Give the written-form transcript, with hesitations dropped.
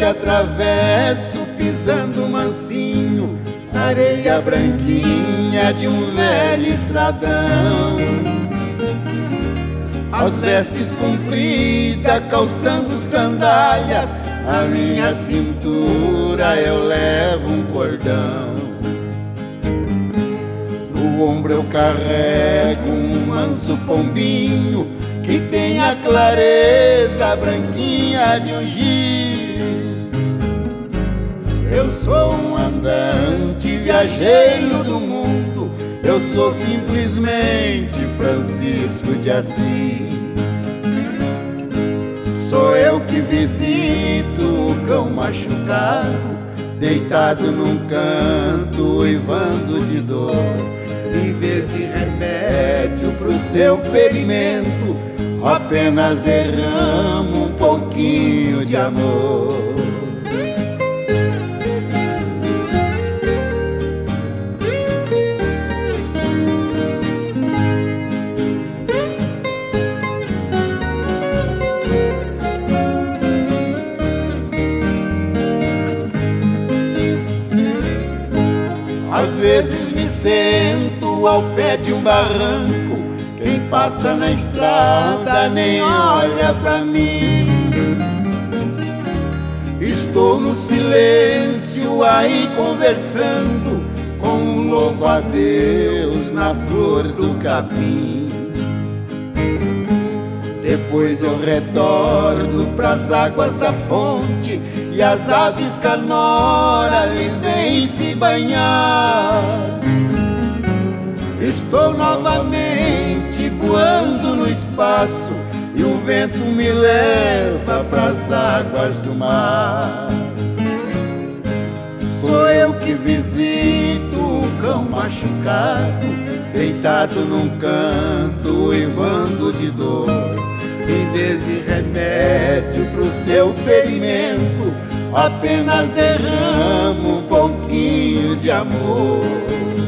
atravesso pisando mansinho, areia branquinha de um velho estradão. As vestes compridas, calçando sandálias, a minha cintura eu levo um cordão. No ombro eu carrego um manso pombinho que tem a clareza branquinha de um giz. Eu sou um andante viajeiro do mundo, eu sou simplesmente Francisco de Assis. Sou eu que visito o cão machucado, deitado num canto, uivando de dor. Em vez de remédio pro seu ferimento, apenas derramo um pouquinho de amor. Às vezes me sento ao pé de um barranco, quem passa na estrada nem olha pra mim. Estou no silêncio aí conversando com um louvo-a-Deus na flor do capim. Depois eu retorno pras águas da fonte e as aves canora ali vêm se banhar. Estou novamente voando no espaço e o vento me leva pras águas do mar. Sou eu que visito o cão machucado, deitado num canto, uivando de dor. Em vez de remédio pro seu ferimento, apenas derramo um pouquinho de amor.